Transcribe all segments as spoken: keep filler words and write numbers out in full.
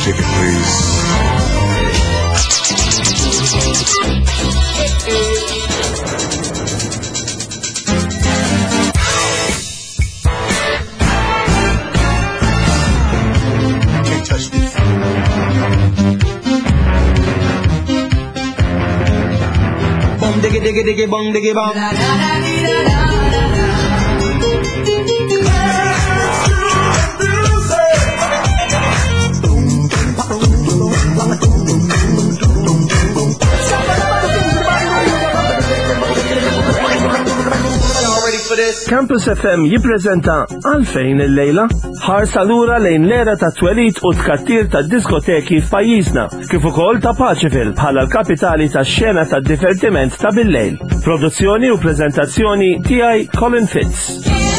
Ticket, please. Can't touch this. Bong diggy diggy diggy bong diggy bong. La la la la la la. Campus F M jippreżenta Għalfejn il-lejla ħarsa lura lejn l-era ta' twelid u tkattir ta' diskoteki f'pajjiżna, kif ukoll ta' Paċeville bħala l-kapitali ta' xena ta' divertiment ta' bil-lejl. Produzzjoni u preżentazzjoni tiegħi Colin Fitz.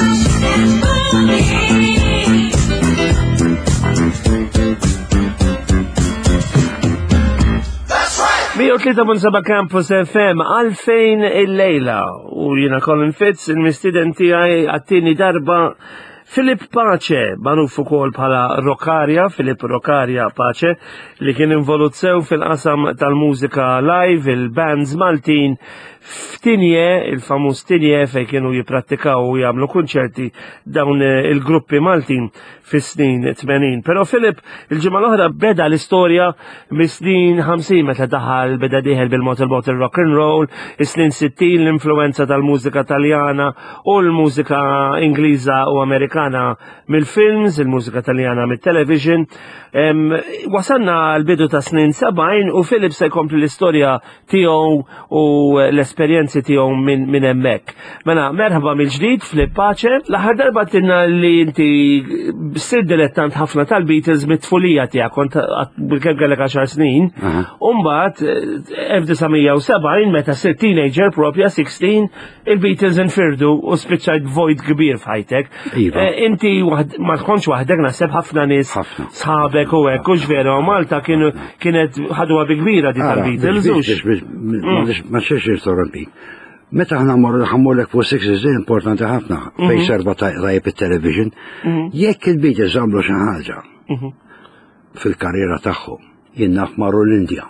Mija tlieta punt seba' Campus F M Għalfejn il-lejla u jiena Colin Fitz, il-mistiden tiegħi għattini darba Filip Pace, magħruf ukoll bħala Rockaria, Filip Rockaria Pace, li kien involut sew fil-qasam tal-mużika live, il-bands Maltin f'Tinje, il-famuż Tinje fejn kienu jipprattikaw u jagħmlu kunċerti dawn il-gruppi Maltin fis-snin tmenin. Però Filip il-ġimgħa l-oħra beda l-istorja mis-snin ħamsin meta daħal beda dieħel bil-mod il-mod il-rock and roll, is-snin sittin l-influenza tal-mużika Taljana u l-mużika Ingliża u Amerikana mill-films, il-mużika Taljana mit-television. Wasanna l-bidu ta' snin sabgħin u Filip se jkompli l-istorja tiegħu u l-esperjenzi tiegħu minn min hemmhekk. Mela merħba mill-ġdid Filip Pace, l-aħħar darba tinna li inti sid dilettant ħafna tal-Beatles mit-tfulija tiegħek kont kemm kellek għaxar snin. U mbagħad elf tisa' sebgħin meta sirt teenager propja sixteen il-Beatles infirdu u spiċċajt void kbir f'ħajtek. Inti ma tkunx waħdek naħseb ħafna nies sħabek u hekk u ġvera u Malta kienet ħadwa bi kbira di tal-Beatles. Ma xiex ristoranti. Meta ħna morru ħammurlek fuq sixties importanti ħafna fej serba tajjeb it-television. Jekk il-Beatles għamlu xi ħaġa fil-karriera tagħhom, jien naf marru l-Indja.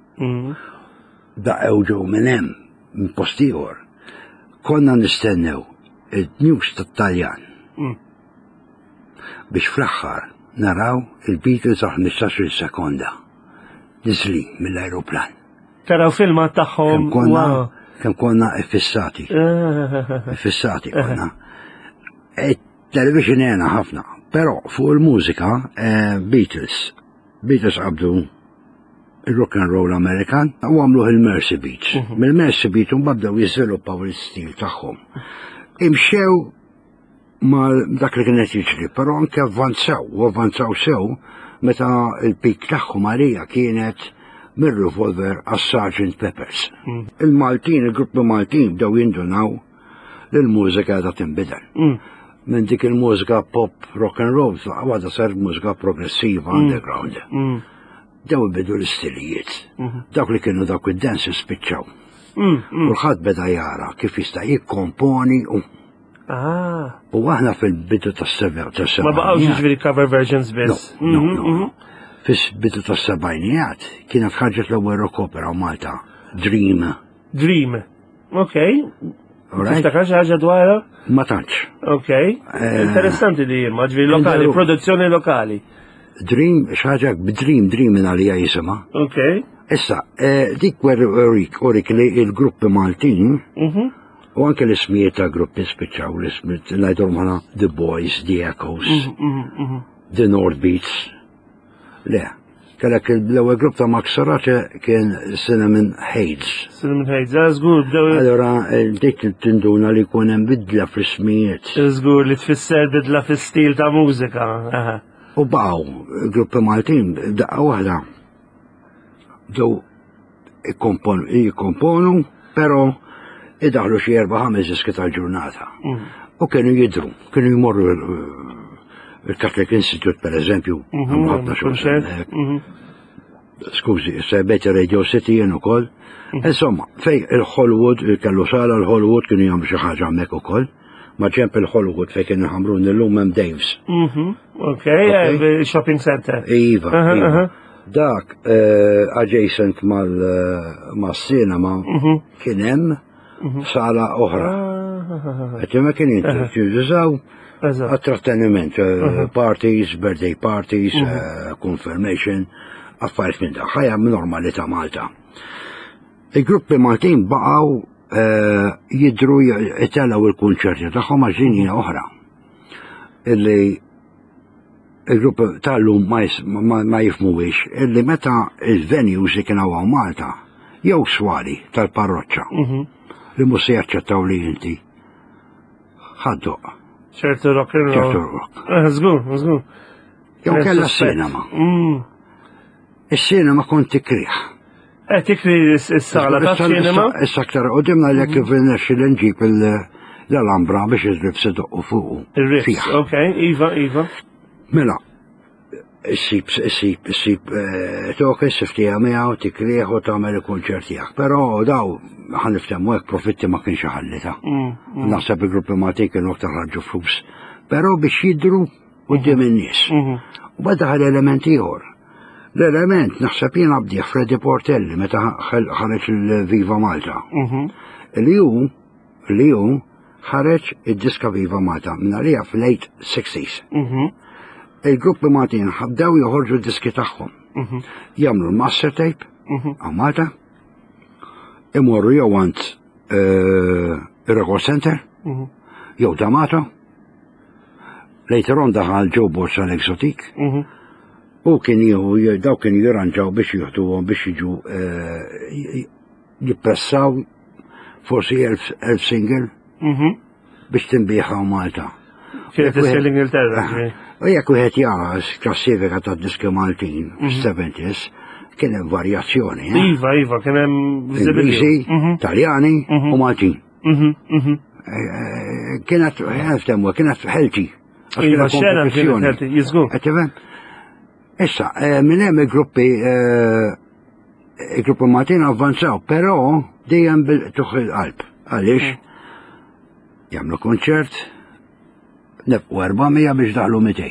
Daqgħu ġew minn hemm minn post ieħor. Konna nistennew il-news tat-Taljan biex fl-aħħar naraw il-Beatles għal ħmistax-il sekonda niżli mill-ajruplan. Taraw filma tagħhom. Kemm konna effissati. Effissati konna. Television jena ħafna, però fuq il-mużika Beatles. Beatles qabdu il-rock and roll Amerikan u għamlu il-Mercy Beats. Mill-Mercy Beats un babdew jiżviluppaw il-stil tagħhom. Imxew mal dak li kienet jiġri, però anke avvanzaw u avvanzaw sew meta il-pik tagħhom għalija kienet mir-revolver għas Sergeant Peppers. Il-Maltin, il-gruppi Maltin bdew jindunaw l-mużika da tinbidel. Minn dik il-mużika pop rock and roll, għada sar mużika progressiva underground. Dew bidu l-istilijiet. Dak li kienu dak id-dance spiċċaw. Kulħadd beda jara kif jista' jikkomponi u u aħna fil-bidu tas-sebgħu. Ma baqgħux jiġri cover versions biss. Fis-bidu tas-sebgħinijat kienet ħarġet l-ewwel rock opera Malta, Dream. Dream. Okej. Tiftakar xi ħaġa dwarha? Ma tantx. Okej. Interessanti di ma ġifieri lokali, produzzjoni lokali. Dream, xi ħaġa b'Dream, Dream minn għalija jisimha. Okej. Issa, dik werik orik li il-gruppi Maltin u anke l-ismijiet ta' gruppi spiċċaw l-ismijiet ngħidhom ħana The Boys, The Echoes, The North Beats. Le, kellek l-ewwel grupp ta' Max Sarace kien Cinnamon Heads. Cinnamon Heads, żgur. Allora dik tinduna li jkun hemm bidla fl-ismijiet. Żgur li tfisser bidla fis-stil ta' mużika. U baqgħu gruppi Maltin daqqa waħda ġew jikkomponu, però idaħlu xi erba' ħames diski tal-ġurnata. U kienu jidhru, kienu jmorru il-Catholic Institute per eżempju, ħafna xogħol. Skużi, sejbet Radio City jien ukoll. Insomma, fej il-Hollywood, kellu sala l-Hollywood kienu jagħmlu xi ħaġa hemmhekk ukoll. ma' ġemp il-Hollywood fejn kien ħamrun illum hemm Dave's. Mhm. Okay, eh, shopping center. Iva, Aha, iva. aha. Dak eh, adjacent mal eh, mas-sinema kien hemm sala oħra. Qed ma kien jintużaw Eżatt. attratteniment, eh, parties, birthday parties, eh, confirmation, affarijiet minn dak. Ħajja normalità Malta. Il-gruppi Maltin baqgħu eh, jidru jitellaw il-kunċerti tagħhom għal ġinja oħra. Illi il-grupp tal-lum ma, ma, ma jifmuwix, illi meta il-venues li kienu għaw Malta, jew swali tal-parroċċa, li musi jaċċettaw li jinti, ħaddoq, ċertu rock and roll. ċertu rock. Eh, Żgur, żgur. Jew Kien kella suspett. cinema. Mm. Is-cinema kont tikriħ. Eh, tikri s-sala ta' cinema? Issa aktar qudimna li kif nexxi li nġib l-Alhambra biex il-rifs idoqqu fuqu. Il-Ritz, Fiha. okay, Iva, Iva. Mela, issib, issib, issib, toke s-siftija miegħu tikrieħ u tagħmel il-kunċert tiegħek. Però daw ħan niftehmu hekk profitti ma kienx ħallita. Naħseb il-gruppi Maltin kienu aktar ħarġu flus. Però biex jidru quddiem in-nies. U bada ħal element ieħor. L-element naħseb jiena bdieħ Freddy Portelli meta ħareġ il-Viva Malta. Li hu li hu ħareġ id-diska Viva Malta minn għalija fil-late sixties. Il-gruppi Maltin ħabdew joħorġu d-diski tagħhom. Jagħmlu l-master tape għal Malta, imorru jew għand ir-Record Center, jew D'Amato, later on daħal Joe Bosch għal-Exotic, u kien jieħu daw kien jirranġaw biex jieħduhom biex jiġu jippressaw forsi elf single biex tinbieħaw Malta. Kienet isir l-Ingilterra. U jekk wieħed jara klassifika ta' diski Maltin fis-seventies kien hemm varjazzjoni. Iva, Iva, kien hemm Ingliżi, Taljani u Maltin. Kienet ħelftemmu, kienet ħelti. Iva, xena kienet ħelti, jiżgur. Issa, minn hemm il-gruppi il-gruppi Maltin avvanzaw, però dejjem bil-tuħ il-qalb. Għaliex? Jagħmlu konċert, nefqu erba'mija biex daħlu mitej.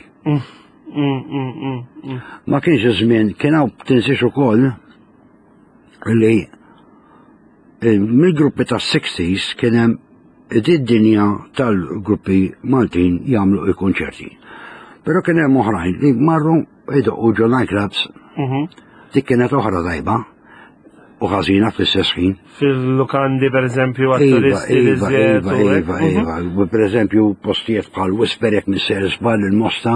Ma kienx żmien, kien hawn tinsiex ukoll li mill-gruppi tas-sixties kien hemm id-dinja tal-gruppi Maltin jagħmlu il-konċerti. Però kien hemm oħrajn li marru idoqqu ġo nightclubs, dik kienet oħra tajba u ħażina fl-istess ħin. Fil-lukandi per eżempju Iva, għat-turisti li iva, żjed. iva, iva, iva. U per eżempju postijiet bħal Wisperek mis-ser żball il-Mosta.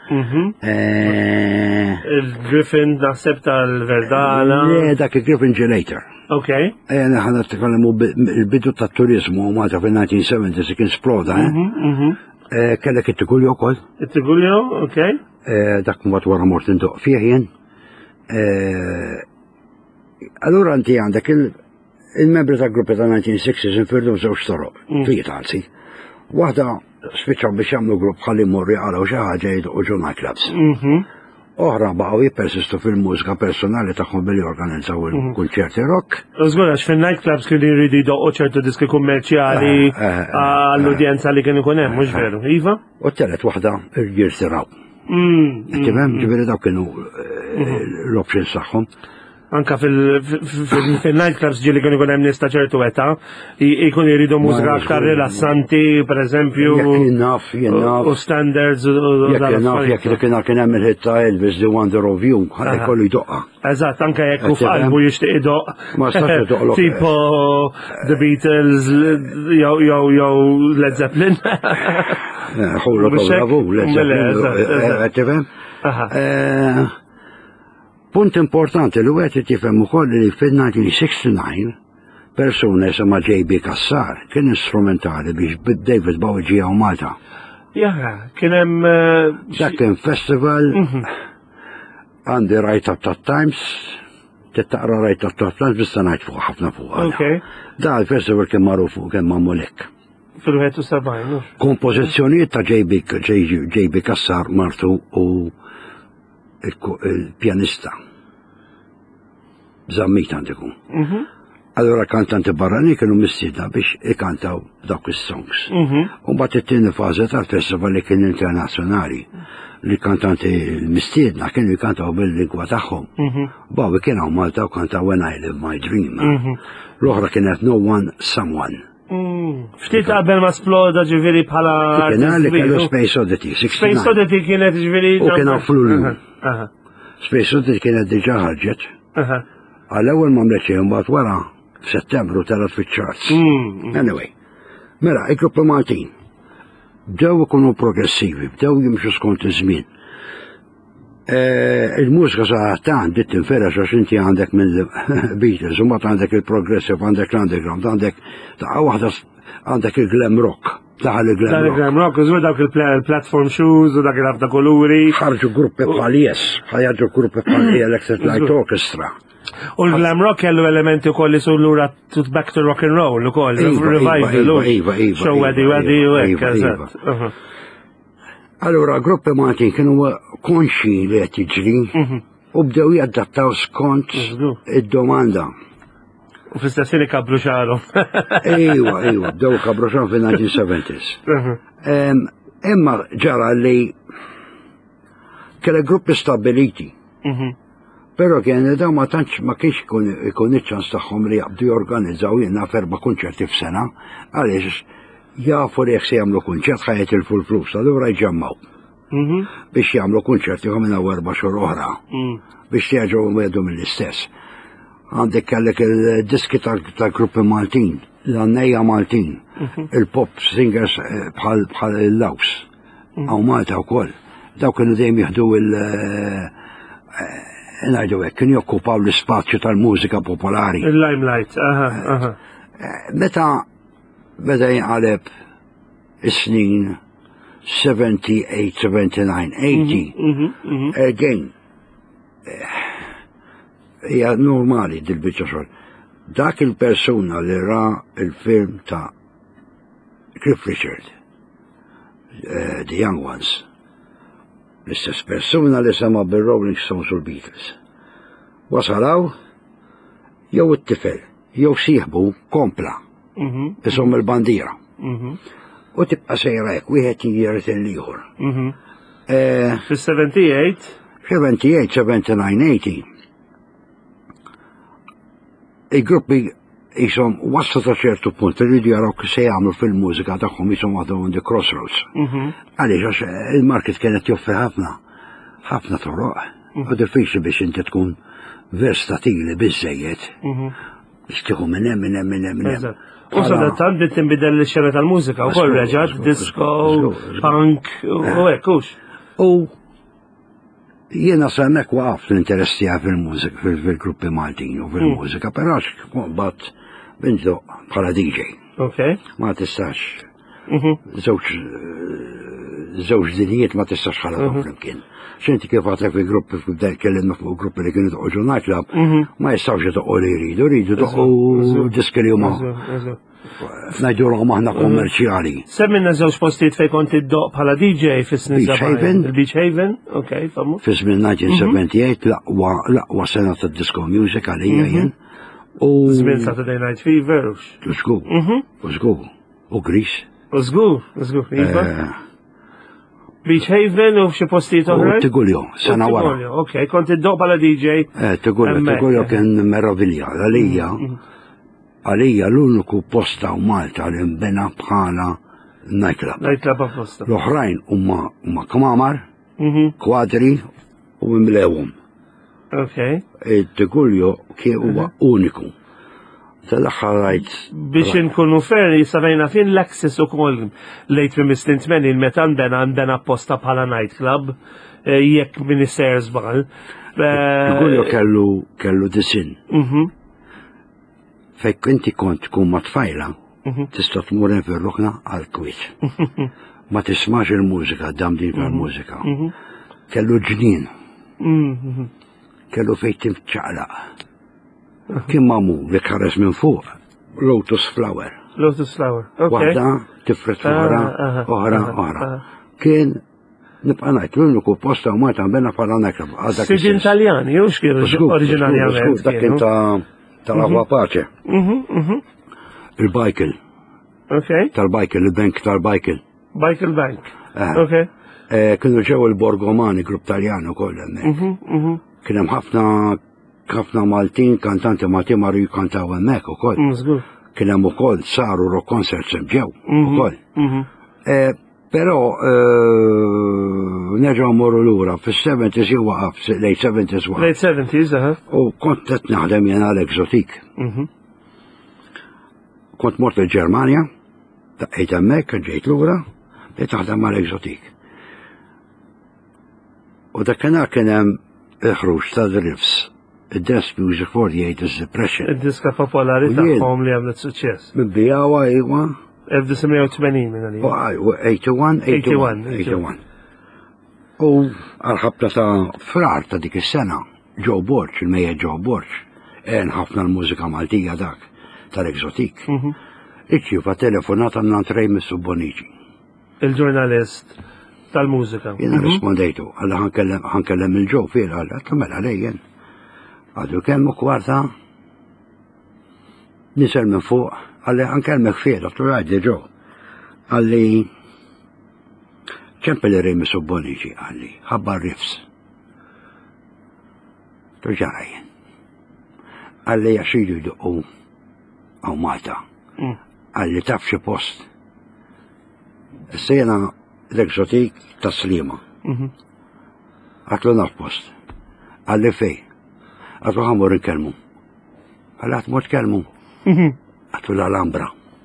Il-Griffin naħseb tal-Verdana. Le, dak il-Griffin Gelator. Ok. Ejna ħana t-kallemu il-bidu ta' turizmu u Malta fil-nineteen seventies kien sploda, eh? Kellek it-Tigulju wkoll. It-Tigulju, ok. Dak mwat wara mort indoq fih jien. Allura inti għandek il-membri ta' gruppi ta' nineteen sixties infirdu żewġ toroq, tliet għalsi. Waħda spiċċaw biex jagħmlu grupp ħalli mmorru jaqgħu xi ħaġa jidqu ġu nightclubs. Oħra baqgħu jippersistu fil-mużika personali tagħhom billi jorganizzaw il-kunċerti rock. Żgur għax fin-nightclubs kienu jridu jdoqqu ċertu diski kummerċjali għall-udjenza li kien ikun hemm, mhux veru, iva? U t-telet waħda jirtiraw. Tifhem, ġifieri dawk kienu l-options tagħhom. Anka fil-nightclubs ġili kienu ikun hemm nies ta' ċertu età, jkun jridu mużika aktar rilassanti, pereżempju. Jennaf, jennaf. U standards u Jekk jennaf, jekk li kien kien hemm il-ħitt ta' Elvis The Wonder of You, ħalli kollu jdoqqa. Eżatt, anka jekk u f'qalbu jixtieq idoq. Ma stax idoqlok. Tipo The Beatles, jew Led Zeppelin. Ħullu bravu, Led Zeppelin. Tifhem? Punt importanti li għet tifhem ukoll li fil-nineteen sixty-nine persuna jisimha J B Kassar kien instrumentali biex David Bowie ġie hawn Malta. Jaha, kien hemm. Dak kien festival għandi Right Up Top Times, tittaqra Right Up Top Times bista ngħid fuq ħafna fuq. Da l-festival kien magħruf fuq kien Mamulek. Fil-wieħed u sebgħin. Kompożizzjonijiet ta' J B Kassar martu u il-pjanista. Zammit għandikum. Allora kantanti barrani kienu mistiedna biex ikantaw dawk is-songs. U mbagħad it-tieni fażi tal-festival li kien internazzjonali li kantanti l-mistiedna kienu jkantaw bil-lingwa tagħhom. Bawi kien hawn Malta u kantaw When I Live My Dream. L-oħra kienet No One Someone. Ftit qabel ma sploda ġifieri bħala. Kien li kellu Space Oddity. Space Oddity kienet ġifieri. U kien fl-Ullu. Space Oddity kienet diġà ħarġet. Għal-ewwel ma mleċ mbagħad wara f'Settembru tarat fiċ-charts. Anyway, mela, il-gruppi Maltin bdew ikunu progressivi, bdew jimxu skont iż-żmien. Il-mużika saħtan dit tinferex għax inti għandek minn Beatles, u mbagħad għandek il-progressive, għandek l-underground, għandek ta' waħda għandek il-glam rock. Daħal il-glam rock. Il-glam rock, użu dawk il-platform shoes, u dak il-ħafna koluri. Ħarġu gruppi bħal Yes, ħajġu gruppi bħal Electric Light Orchestra. U l-glam rock kellu elementi u kolli su l-ura back to rock and roll u kolli, revival, u show għadi għadi u għek. Allora, gruppi Maltin kienu konxi li qed jiġri u bdew jaddattaw skont id-domanda. U fl-istessini kabru xaru. Ejwa, ejwa, bdew kabru xaru fil-nineteen seventies. Imma ġara li kelle gruppi stabiliti. Pero kien da ma tantx ma kienx ikun iċ-ċans tagħhom li jaqbdu jorganizzaw jiena ferba kunċerti f'sena għaliex jafu li jekk se jagħmlu kunċert ħajetilfu l-flus, allura jġammaw. Biex jagħmlu kunċerti minn erba' xhur oħra. Biex jerġgħu wedu mill-istess. Għandek kellek il-diski tal-gruppi Maltin, l-Annejja Maltin, il-pop singers bħal il-Laws. Għaw Malta wkoll. Daw kienu dejjem jieħdu il- Ngħidu hekk, kienu jokkupaw l-ispazju tal-mużika popolari. Il-limelight, aha, aha. Meta beda jinqaleb is-snin seventy-eight, seventy-nine, eighty, again, hija normali dil-biċċa xogħol. Dak il-persuna li ra il-film ta' Cliff Richard, The Young Ones, l-istess persuna li sema bil-Rolling Stones u l-Beatles. Wasalaw, jew it-tifel, jew sieħbu kompla, isom il-bandira. U tibqa sejra jek, wieħed jiret il-liħor. Fil-seventy-eight? seventy-eight, seventy-nine, eighty. Il-gruppi jisom waslu ta' ċertu punt, rridu jaraw se jagħmlu fil-mużika tagħhom jisom għadu on the crossroads. Għaliex għax il-market kienet joffri ħafna, ħafna toroq. U diffiċli biex inti tkun verstatili biżejjed. Biex tieħu minn hemm minn hemm minn hemm minn hemm. U sadattant bit tinbidel l-xena tal-mużika, u koll reġat, disco, punk, u hekk hux. U jiena semmek waqaf l-interess tiegħi fil-mużika, fil-gruppi Maltin u fil-mużika, però bat bintu bħala D J. Ma tistax. Żewġ żewġ dinijiet ma tistax ħalaqhom flimkien. X'inti kif għatlek fil-gruppi f'bdej kellimna fuq gruppi li kienu toqgħu nightclub, ma jistgħux jitoqqgħu li jridu, jridu toqqgħu diski li huma f'ngħidulhom aħna kommerċjali. Semmilna żewġ postijiet fejn kont iddoq bħala D J fis-snin Haven. Beach Haven, okej, famu. Fis-żmien nineteen seventy-eight l-aqwa l-aqwa sena tad-disco music għalija jien. Żmien Saturday Night Fever. U żgur. U żgur. U Grease. U żgur, u żgur. Beach Haven u xi postijiet oħra? Tiguljo, sena wara. Okej, kont iddoq bħala D J. Tiguljo, Tiguljo kien meravilja. Għalija, għalija l-uniku posta u Malta li mbena bħala nightclub. Nightclub apposta. L-oħrajn huma kmamar, kwadri u mimlewhom. Okej. Tiguljo kien huwa uniku. Tal-aħħar rajt. Biex inkunu ferri, sabajna fin l-access u koll lejt mi mistintmeni il-meta għandena għandena apposta bħala nightclub, jekk minni sers bħal. Tiguljo kellu kellu disin. Fejk inti kont tkun ma tfajla, tista' tmuren fir-rukna għal-kwit. Ma tismax il-mużika, dam din tal-mużika. Kellu ġnien. Kellu fejn timċaqlaq. Kien mamu li ħares minn fuq, Lotus Flower. Lotus Flower, ok. Waħda tifret oħra, oħra, oħra. Kien nibqa' ngħid l-uniku posta u Malta mbena bħala nightclub. Sidin Taljani, jew x'kienu oriġinarjament. Dak kien ta' tal-Agwa Paċe. Il-Bajkel. Okay. Tal-Bajkel, il-Bank tal-Bajkel. Bajkel Bank. Eh. Okay. Eh, Kienu ġew il-Borgomani, grupp Taljan ukoll hemmhekk. Kien hemm ħafna ħafna Maltin, kantanti Maltin marru jikkantaw hemmhekk ukoll. Mżgur. Kien hemm ukoll saru rock concerts hemm ġew ukoll. Eh, Però eh, nerġgħu mmorru lura fis-seventies jew waqaf, late seventies waqaf. Late seventies, aha. U kont qed naħdem jien għal Exotic. Kont mort il-Ġermanja, daqqejt hemmhekk, ġejt lura, bdejt naħdem għal Exotic. U dakinhar kien hemm il-ħruġ ta' Riffs, id-Dance Music forty-eight is Depression. Id-diska popolari tagħhom li għamlet suċċess. Mibbijawa iwa. ألف وتسعمية وثمانين من U eighty-one, eighty-one, eighty-one. U għal-ħabta ta' frar ta' dik is-sena, Joe Borch, il-mejja Joe Borch, en ħafna l-mużika Maltija dak, tal-Exotic. Iċċiva telefonata minn Remus Bonici. Il-ġurnalist tal-mużika. Jena rispondejtu, għalla ħankellem il-ġo fil għalla, tamela lejjen. Għadu kelmu kwarta, nisel minn fuq, għalli ħankellmek fil, għattu għaddi ġo. Għalli, ċempel Remus Bonici, għalli, ħabba Riffs. Tuġarajjen. Għalli jaxidu jduqqu għaw Malta. Għalli taf xi post. Sejna l-Exotic ta' Slima. Għatlu naf post. Għalli fej. Għatlu ħamur nkelmu. Għalli għatmur tkelmu. Għatlu l-Alhambra.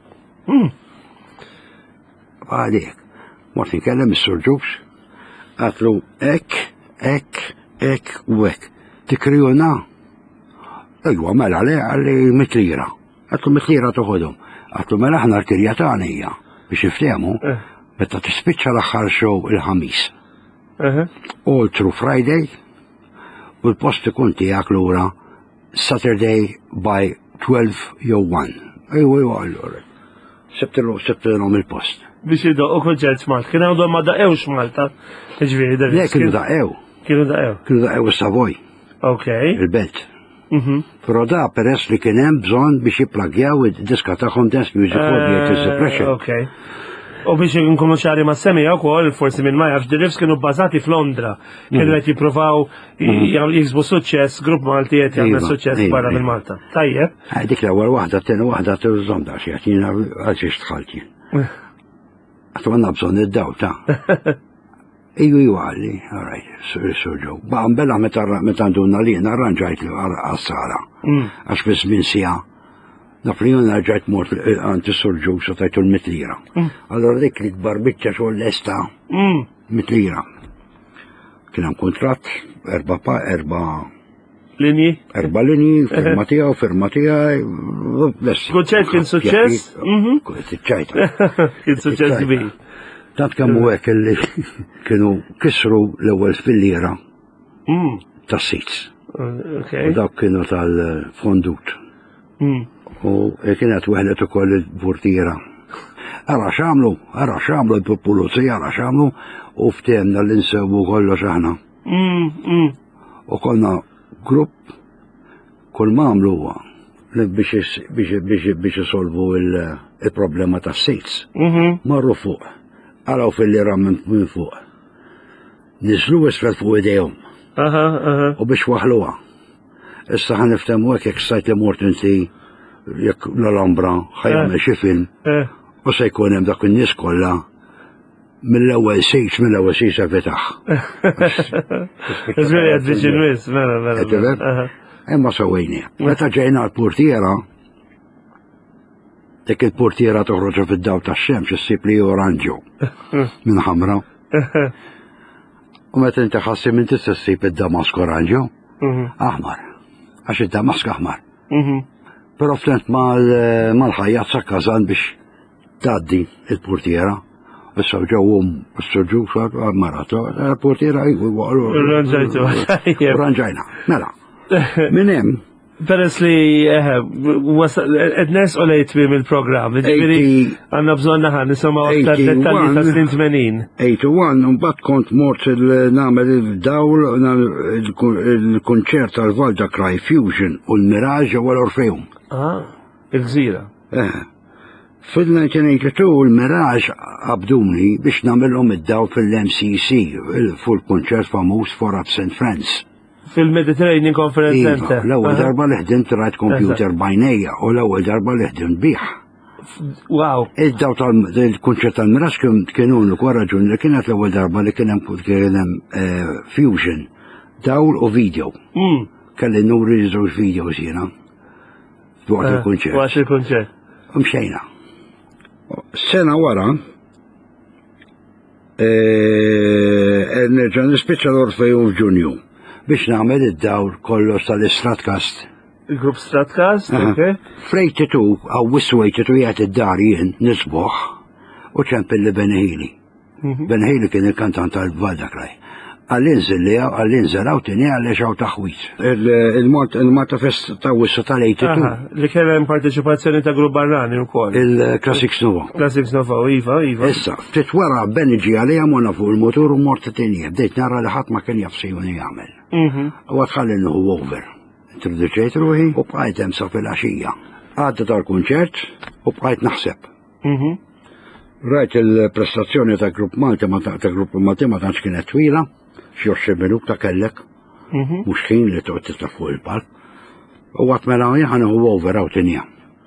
Għalik. Mort nkellem is-Sur Ġux. Għatlu ek, ek, ek u ek. Tikrijuna. Ejwa mela le għalli mitlira. Għatlu mitlira toħodhom. Għatlu mela ħna l-kirja tagħnija biex iftehmu meta tispiċċa l-aħħar show il-ħamis. All through Friday u l-post ikun tiegħek lura Saturday by twelve jew one. Ejwa ejwa allura. Sebtilhom sebtilhom il-post. Biex jidoqqu konċert Malta. Kien għandhom ma daqewx Malta. Ġifieri da. Le kienu daqew. Kienu daqew. Kienu daqew is-Savoy. Okay. Il-Belt. Però da peress li kien hemm bżonn biex jipplagjaw id-diska tagħhom Dance Music forty-eight is Depression. Okay. U biex nkunu ċari ma' semija wkoll, forsi minn ma jafx, Riffs kienu bbażati f'Londra. Kienu qed jippruvaw jiksbu suċċess, grupp Malti qed jagħmel suċċess barra minn Malta. Tajjeb. Dik l-ewwel waħda, t-tieni waħda tużhom da xi jiena għal xi tħalt jien. Għatu għandna bżonn id-daw ta'. Iju ju għalli, għarajt, surġu. Baqam bella meta ndunna li narranġajt li għas-sara. Għax bis minn sija. Naf li juna ġajt mort għanti surġu sotajtu l-mitlira. Allora dik li kbar bitċa xo l-esta mitlira. Kienam kontrat, erba pa, erba... Linji? Erba linji, firma tijaw, firma tijaj, Konċert kien suċċess? Ċajt. Kien suċċess kbir. Tant kemmu hekk li kienu kisru l-ewwel fil-lira tas-sits. U dawk kienu tal-fondut. U kienet weħlet ukoll il-portiera. Ara xamlu, ara xamlu l-pulizija, ara xamlu u ftemna l-insewu kollox aħna. U konna grupp kull ma għamlu huwa biex isolvu il-problema tas-sits. Marru fuq. Għaraw fil-lira minn fuq. Nizlu isfel fuq idejhom. U biex waħluha. Issa ħan niftemu hekk jekk sajt li mort inti jekk l-Alhambra ħajjagħmel xi film u se jkun hemm dak in-nies kollha mill-ewwel sejx mill-ewwel sejx fetaħ. Iżveri qed biex inwies, mela mela. Imma sewwejni. Meta ġejna l-portiera dik il-portiera toħroġ fid-daw tax-xemx issib li oranġu minn ħamra. U meta inti ħassi minn tista' ssib id-Damask oranġu, aħmar, għax id-Damask aħmar. Però ftent mal-ħajjat sakkazan biex tgħaddi il-portiera. Issa ġewhom is-soġġu maratu, il-portiera jgħu Ranġajtu. Ranġajna. Mela. Minn hemm Peress li ed-nes u lejt bim il-program, ġifiri għanna bżonna ħan nisimaw aktar dettalji ta' snin tmenin. eighty-one, un bat kont mort il-namel il-dawl il-konċert tal-Valda Cry Fusion u l-Mirage u l-Orfeum. Ah, il-gżira. Fil-nineteen eighty-two il-Mirage abduni biex namellhom id-dawl fil-M C C, full konċert famuż for Absent Friends. Fil-Mediterranean Conference Center. L-ewwel darba li ħdimt rajt computer bajnejja u l-ewwel darba li ħdimt biħ. Wow. Id-daw tal-kunċert tal-Mirax kienu l-kwa raġun li kienet l-ewwel darba li kien hemm fusion, dawl u video. Kelli nuri żewġ videos jiena. Dwar il-kunċert. Dwar il-kunċert. Mxejna. Sena wara nerġa' nispiċċa l-Orfeum f'Ġunju biex nagħmel id-dawl kollox tal-Stratcast. Il-grupp Stratcast, ok. Frejtitu, għaw wiswejtitu jgħat id-dar jien, nisboħ, u ċempilli Benihili. Benihili kien il-kantant tal-Valda Cry. Għall-inżil li għaw, għall-inżil għaw tini għalli xaw taħwit. Il-Malta Fest ta' wissu tal-eighty-two. Li kien hemm partecipazzjoni ta' grupp barrani wkoll. Il-Classics Novo. Classics Novo, iva, iva. Issa, ftit wara Benigi għalli għamona fuq il-motor u mort t-tinja. Bdejt nara li ħadd ma kien jafsijuni jagħmel. U għatħalli nħu over. Introduċejt ruħi u bqajt hemm sa fil-għaxija. Għadda tal-kunċert u bqajt naħseb. Rajt il-prestazzjoni ta' grupp Malti ma ta' grupp Malti ma tantx kienet twila, xi għoxrin minut ta' kellek, mhux ħin li toqgħod tista' fuq il-palk. U għat mela ħana hu over għaw tinja.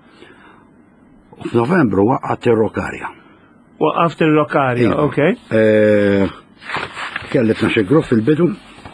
U f'Novembru waqqat ir-Rokarja. Waqqaft ir-Rokarja, ok. Kellet naxi grupp fil-bidu.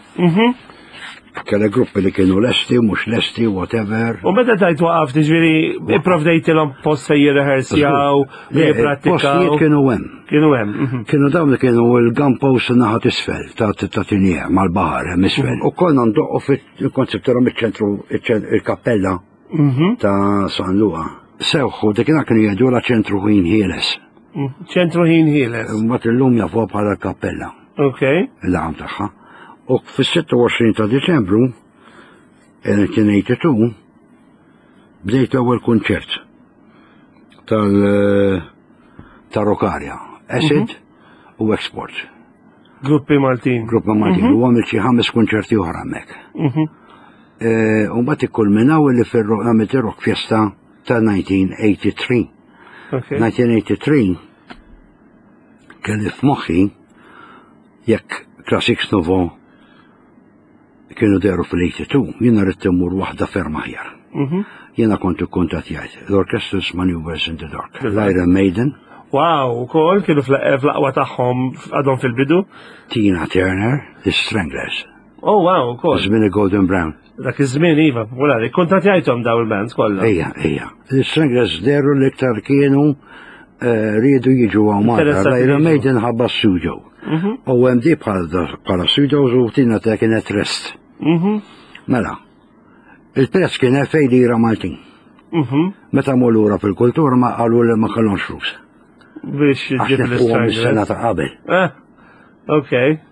Kelle gruppi li kienu lesti, mux lesti, whatever. U meta tajt waqaf, ġviri, iprovdejtilhom post fej jirrehersjaw, jiprattikaw. Postijiet kienu hemm. Kienu hemm. Kienu dawn li kienu il-gun post naħat isfel, ta' tinija, mal-bahar, hemm isfel. U konna ndoqqu fil-konzeptorom il-ċentru, il-kappella ta' San Luqa. Sewħu, dik kienu jgħidu la ċentru ħin ħieles. ċentru ħin ħieles. Mbagħad illum jafu bħala kappella. Ok. Il-għam tagħha. U fis-sittu ta' Diċembru nineteen eighty-two bdejt l-ewwel kunċert tal tar-Rokarja, Acid u Export. Gruppi Maltin. Gruppi Maltin. U għamil xi ħames kunċerti oħra hemmhekk. U mbagħad ikkulminaw li għamilt ir-Rock Fiesta ta' nineteen eighty-three. nineteen eighty-three kelli f'moħħi jekk Classics Novo kienu deru fil-eighty-two, jena rrit immur waħda ferma ħjar. Jena kontu kontatjajt, l-Orchestra's Maneuvers in the Dark, l-Iron Maiden. Wow, u kol, kienu fl-aqwa taħħom għadhom fil-bidu? Tina Turner, The Stranglers. Oh, wow, u kol. Żmien Golden Brown. Dak iż-żmien iva, popolari, kontatjajtom daw il-bands kollha. Ejja, ejja. The Stranglers deru l-iktar kienu rridu jiġu għamata, l-Iron Maiden ħabba studio. U hemm di bħala studios u tina ta' kienet rest. Mela, il-prezz kien fej lira Maltin. Meta mollura fil-kultura ma qalu li ma kellhomx flus. Biex ġib l-Stranglers. Sena ta' qabel. Ok.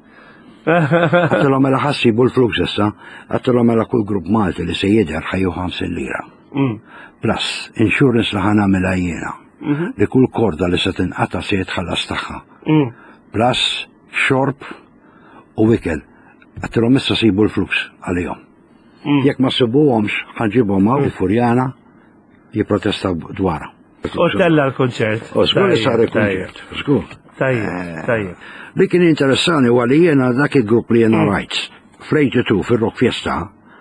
Għattilhom mela ħassibu l-flus issa, għattilhom mela kull grupp Malti li se jidher ħajju ħamsin lira. Plus, insurance li ħanamilha jiena. Li kull korda li se tinqata se jitħallas tagħha. Plus, xorb u wikel. Għattilhom issa sibu l-flus għalihom. Jekk ma sibuhomx, ħanġibhom hawn il-Furjana jipprotesta dwarha. U tella l-konċert. U żgur li sar il-konċert. Żgur. Tajjeb, tajjeb. Li kien interessani huwa li jiena dak il-grupp li jiena rajt. Frejtitu fir-Rock Fiesta.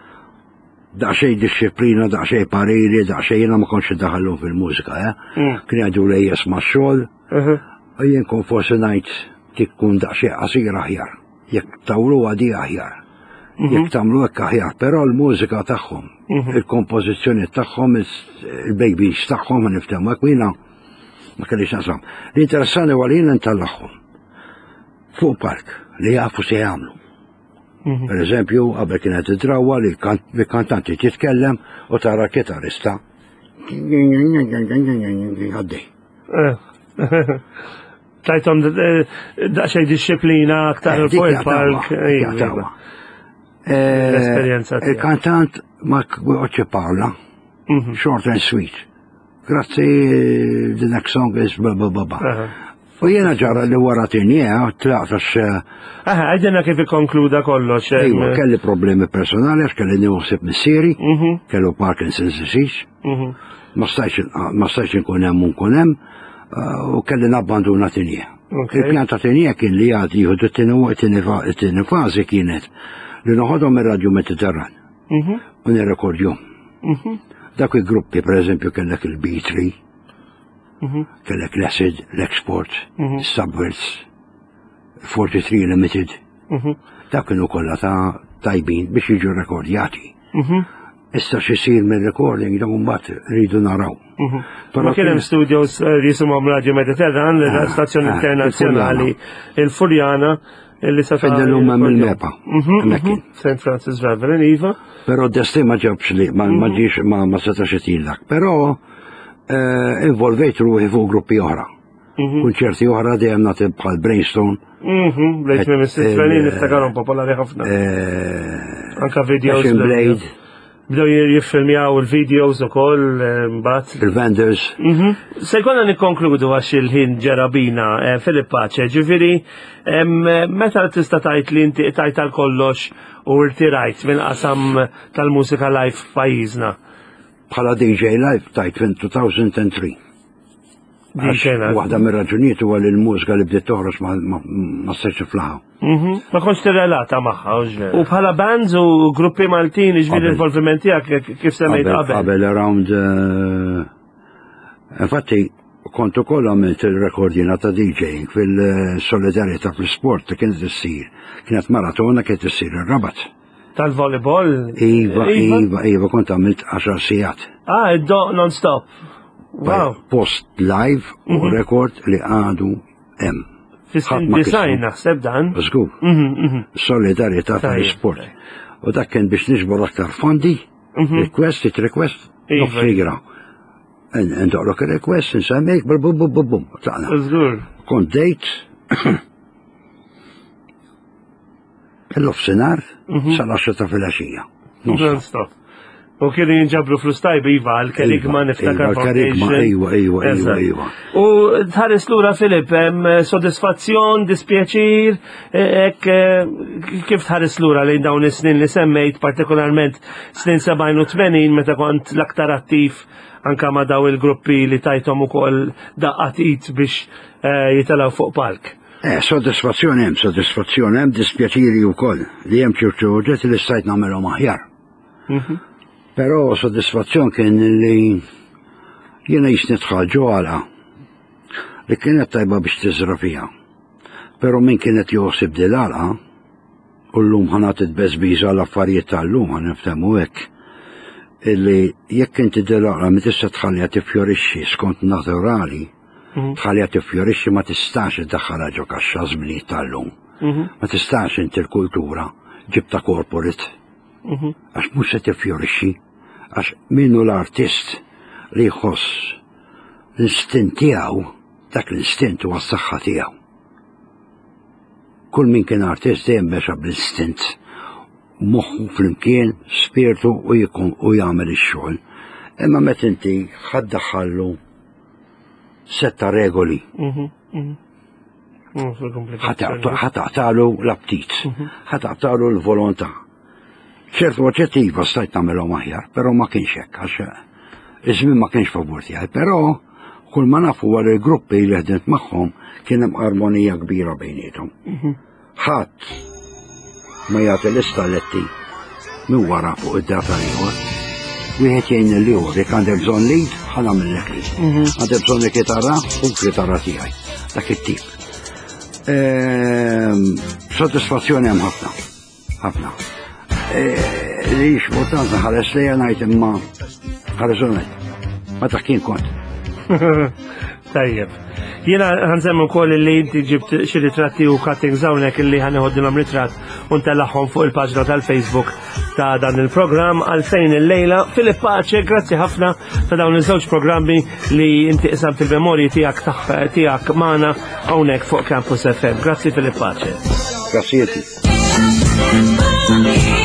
Daqxej disċiplina, daqxej pariri, daqxej jiena ma kontx daħallhom fil-mużika, eh? Kien jgħidu li jisma' x-xogħol. U jien kon forsi ngħid tikkun daqxej qasir aħjar. Jekk tawlu għadi aħjar. Jekk tagħmlu hekk aħjar, però l-mużika tagħhom, il-kompożizzjoni tagħhom, il-babies tagħhom ma niftehmu hekk jiena ma kellix nasam. L-interessanti huwa li jiena ntallagħhom fuq park li jafu se jagħmlu. Per eżempju, qabel kienet id-drawwa li l-kantanti titkellem u tara kitarista. Għaddej. Tajtom daqxej disciplina aktar fuq il-park. Il-kantant ma oċe parla, short and sweet. Grazzi, the next song is ba ba ba ba. U jena ġara li wara tinija, tlaqtax. Aha, għajdena kif ikonkluda kollox. Ejwa, kelli problemi personali, għax kelli niwsib missieri, kellu Parkinson's disease. Ma stajx nkun hemm nkun hemm, u kelli nabbanduna tinija. Il-pjan ta' tinija kien li għad jieħdu t-tini fazi kienet li noħodhom ir-Radju Mediterran. U nirrekordjhom. Dak il-gruppi, per eżempju, kellek il-B three, kellek l-Acid, l-Export, Subverts, forty-three Limited. Dak kienu kollha ta' tajbin biex jiġu rekordjati. Issa xisir minn recording da mbagħad rridu naraw. Ma kien hemm studios jisimhom Radio Mediterran, l-stazzjoni internazzjonali il-Furjana illi sa feddelhom hemm il-mepa. Saint Francis Reverend Iva. Però d-desti ma ġabx li, ma ġiex ma ma setax itillak. Però involvejt ruħi fuq gruppi oħra. Kunċerti oħra dejjem nagħti bħal Brainstorm. Blejt minn is-sitfrenin niftakarhom popolari ħafna. Anka videos. Bdew jiffilmjaw il-videos u koll, mbagħad. Il-vendors. Se jkollna nikkonkludu għax il-ħin ġarabina, Filip Pace, ġifieri meta tista' tgħid li inti tajt għal kollox u rtirajt minn qasam tal-mużika live f'pajjiżna. Bħala D J live tajt fin two thousand three. Waħda mir-raġunijiet huwa li l-mużika li bdiet toħroġ ma stajtx flaħa. Ma kontx tirrelata magħha, u bħala bands u gruppi Maltin iġbir l-involviment tiegħek kif semmejt qabel. Qabel around infatti kont ukoll għamilt il-rekordjina ta' DJing fil-solidarjetà fl-sport kienet issir. Kienet maratona kienet issir ir-Rabat. Tal-volleyball? Iva, iva, iva, kont għamilt għaxar sigħat. Ah, id-doq non-stop. Wow. Post live u rekord li għadu hemm. Fis-design naħseb dan. Żgur. Solidarjetà tal-sport. U dak kien biex niġbor aktar fondi, request, it request, nofrigra. Ndoqlok il-request, nsemmejk, bum bum bum bum. Żgur. Kont dejt l-offsinar sal-għaxra ta' filgħaxija. Non-stop. U kienu jinġabru flus tajbi iva, l-Kerigma niftakar Foundation. Ejwa, ejwa, ejwa, ejwa. U tħares lura Filip, soddisfazzjon, dispjaċir, kif tħares lura lejn dawn is-snin li semmejt, partikolarment snin sebgħin u tmenin meta kont l-aktar attiv anka ma daw il-gruppi li tajtom ukoll daqqatit biex jitalaw fuq palk. Eh, soddisfazzjoni hemm, soddisfazzjoni hemm, dispjaċiri wkoll li hemm ċertu oġġetti li stajt nagħmelhom aħjar. Però soddisfazzjon kien li jiena jisnitħal ġoala li kienet tajba biex tiżra fija. Però min kienet joħsib dilala u llum ħanat tbeżbiża l-affarijiet tal-lum ħan niftehmu hekk illi jekk inti dilala ma tista' tħallija tiffjorixxi skont naturali, tħallija tiffjorixxi ma tistax iddaħħalha ġo kaxxa żminijiet tal-lum. Ma tistax inti l-kultura ġibta corporate. Għax mux se tiffjorixxi, għax minnu l-artist li jħoss l-instint tiegħu, dak l-instint huwa s-saħħa tiegħu. Kull min kien artist dejjem bexa bl-instint, moħħu flimkien, spirtu u jkun u jagħmel ix-xogħol. Imma meta inti ħaddaħħallu setta regoli. Ħataqtalu l-aptit, ħataqtalu l-volontà. ċertu oġġettiva stajt nagħmelhom aħjar, però ma kienx hekk għax iż-żmien ma kienx favur tiegħi, però kull ma nafu wara l-gruppi li ħdimt magħhom kien hemm armonija kbira bejniethom. Ħadd ma jagħti l-istaletti minn wara fuq id-data ieħor. Wieħed jgħin il-liħor, jekk għandek bżonn lead, ħa nagħmellek lead. Għandek bżonn il-kitarra, u l-kitarra tiegħi. Dak it-tip. Soddisfazzjoni hemm ħafna. Ħafna. Li x'importanza ħares lejha ngħid imma ħares ngħid. Ma ta' kien kont. Tajjeb. Jiena ħansemmu wkoll li inti ġibt xi ritratti u cuttings hawnhekk illi ħaneħoddilhom ritratt u ntellaħħom fuq il-paġna tal-Facebook ta' dan il-programm Għalfejn il-lejla. Filip Pace, grazzi ħafna ta' dawn iż-żewġ programmi li inti qisamt il-memorji tiegħek tiegħek magħna hawnhekk fuq Campus F M. Grazzi Filip Pace. Grazzi.